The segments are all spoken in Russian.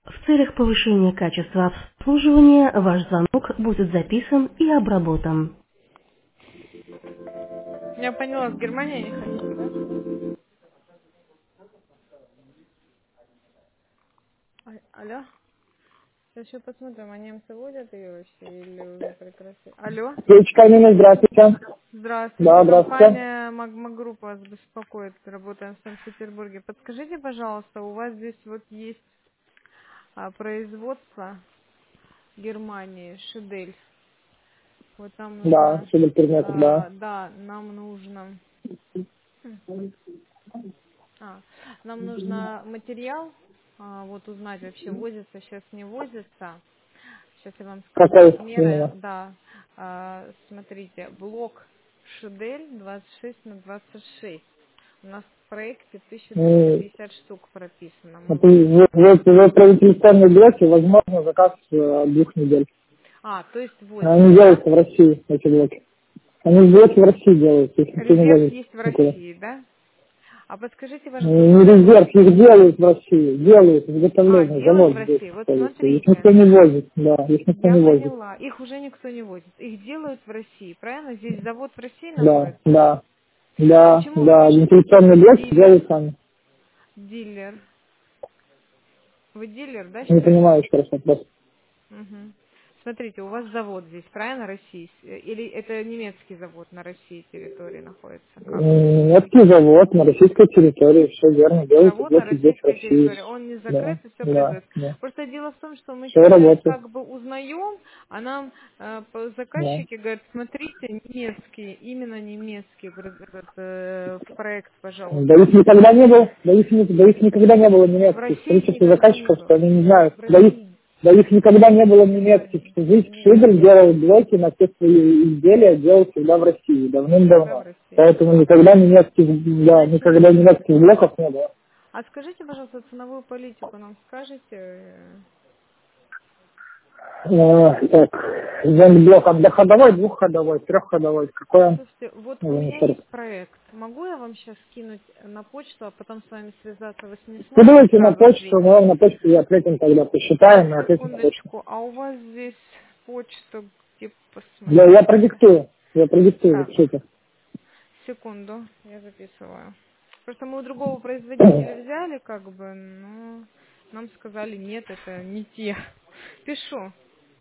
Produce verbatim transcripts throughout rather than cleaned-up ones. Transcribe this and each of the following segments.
В целях повышения качества обслуживания ваш звонок будет записан и обработан. Я поняла, с Германии не хотите, да? А- Алло? Сейчас еще посмотрим, а немцы водят ее вообще или уже прекратили? Алло? Ключка минус, здравствуйте. Здравствуйте, Да, здравствуйте. компания Магма Групп вас беспокоит, работаем в Санкт-Петербурге. Подскажите, пожалуйста, у вас здесь вот есть а, производство Германии, Шедель. Вот нам Да, нужно, шубель периметр, да. а, да, нам нужно, а, нам нужно материал, а, вот узнать вообще возится, сейчас не возится. Сейчас я вам скажу Какой размеры, именно? да, а, смотрите, блок Шедель двадцать шесть на двадцать шесть. У нас в проекте тысяча триста Ну, пятьдесят штук прописано. Мы это вот, вы, вы, вы отправите электронные блоки, возможно, заказ э, от двух недель. а, то есть Они возится, да? делаются в России, эти блоки. Они блоки в России делаются, их никто не Резерв возит есть в никуда. России, да? А подскажите, пожалуйста, Не вот у вас... резерв, их делают в России, делают, А, изготовление, делают в завод здесь России. Вот находится. Их никто смотрите, не возит, да, их никто я не возит. поняла. Их уже никто не возит. Их делают в России, правильно? Здесь завод в России Да, находится? да, А да, почему вы да, пишете здесь вентиляционные блоки дилер? делают сами. Дилер. Вы дилер, да, Не считаете? понимаю еще раз вопрос. Угу. Смотрите, у вас завод здесь, правильно, российский? Или это немецкий завод на России территории находится? Как? Немецкий завод на российской территории, все верно, делается Завод на блоки здесь, в российской России. территории, он не закрыт Да, и все да, производится. да. Просто дело в том, что мы Все сейчас работает. как бы узнаем, а нам э, по- Да. заказчики говорят, смотрите, немецкий, именно немецкий говорит, этот, э, проект, Да пожалуйста. их никогда не было, да их, ни- да их никогда не было В немецких. России Скажите никогда не заказчиков, что было. они не знают. В Да их, России да их никогда не было немецких. нет, Здесь нет, Швейцарь делал блоки на все свои изделия, делал всегда в России, всегда в давным-давно. России. Поэтому никогда немецких, да, Значит, никогда немецких блоков не было. а скажите, пожалуйста, ценовую политику нам скажете? э, Э, так, блок одноходовой, двухходовой, трехходовой. Какой он? Слушайте, вот у Нужен меня еще раз. есть проект. Могу я вам сейчас скинуть на почту, а потом с вами связаться? Вы не сможете Скидывайте на сразу почту, мы ответить? вам на почту и ответим тогда, посчитаем и ответим на почту. Секундочку, а у вас здесь почта, где Я, я посмотреть? продиктую, я продиктую, Так, запишите. секунду, я записываю. Просто мы у другого производителя взяли, как бы, но нам сказали, нет, это не те. Пишу.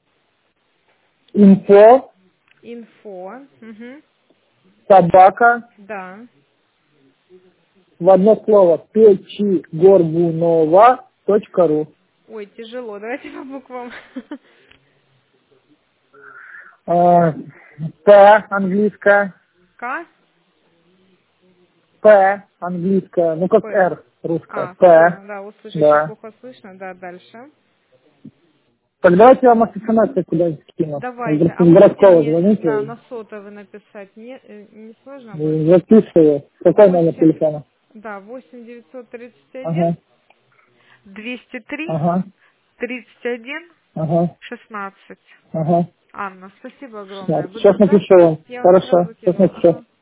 Инфо, Инфо. Угу. собака, Да. в одно слово, печигорбунова точка ру. Ой, тяжело. Давайте по буквам. Э, П английская, К, П английская, ну как П. Р русская, А, П, все, да, услышу, еще да. плохо слышно, да, дальше. Тогда я вам смс куда-нибудь скину. Давайте, Из а можете городского мне, да, звоните, на сотовый написать? Не, э, не сложно будет? и записываю. Какой номер Восемь, телефона? да, восемь девятьсот тридцать один Ага, двести три ага, тридцать один ага, шестнадцать. ага. Анна, спасибо огромное. Так, Буду сейчас ждать. напишу вам. Я вам Хорошо, сразу сейчас кину. напишу. Ага.